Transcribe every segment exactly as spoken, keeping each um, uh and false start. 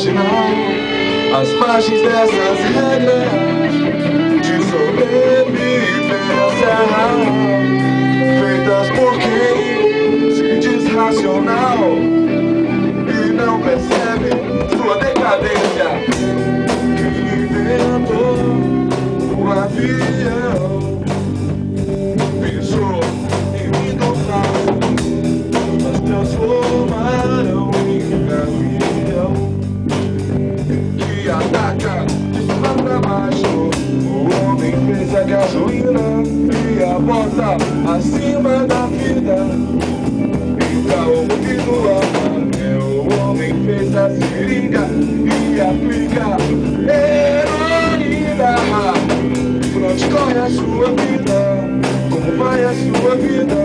marginal, às margens dessas regras de sobrevivência, feitas por quem se diz racional e não percebe sua decadência. Quem inventou o avião pensou em me dobrar, mas transformaram em gavião que ataca, dispara macho. O homem fez a gasolina e a bota acima da vida. E pra ouvir no anel, o homem fez a seringa e aplica heroína. Por onde corre a sua vida? Como vai a sua vida?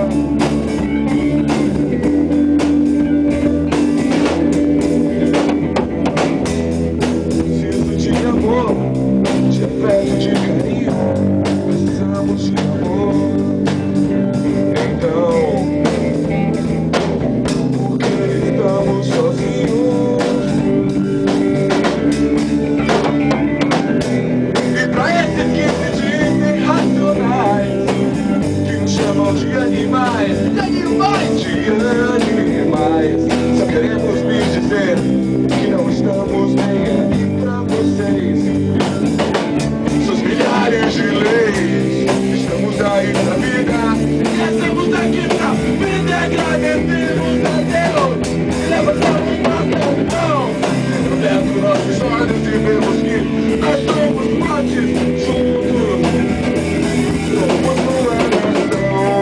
Preciso de amor, de afeto, de carinho. Precisamos de amor. Então, por que estamos sozinhos? E pra esses que se dizem racionais, que nos chamam de animais, de animais, de animais, só queremos lhes dizer que não estamos nem aí pra vocês. Seus milhares de leis, estamos aí pra vida, e estamos aqui pra vida. Agradecemos a Deus e levantamos uma canção. Dentro nossos olhos e vemos que nós somos fortes juntos. Somos uma nação.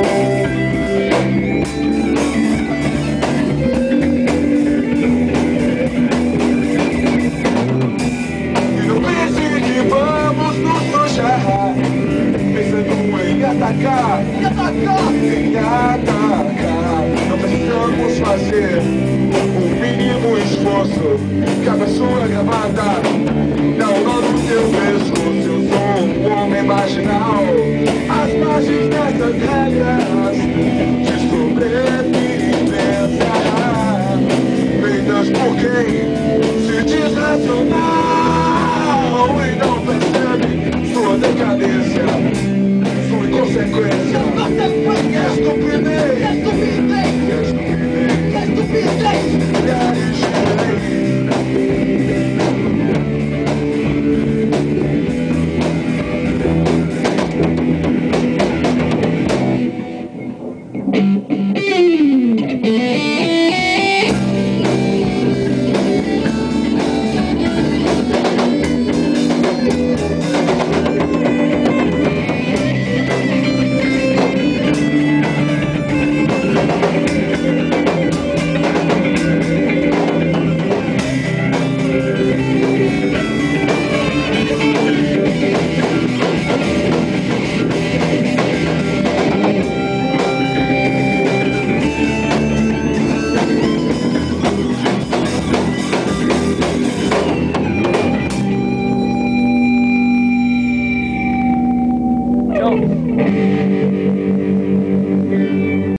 E não pense que vamos nos sujar, pensando em atacar, em atacar, em atacar. Não precisamos fazer o mínimo esforço. Cabe a sua gravata, não nó no seu pescoço. Eu sou um homem marginal, às margens dessas regras de sobrevivência, feitas por quem se diz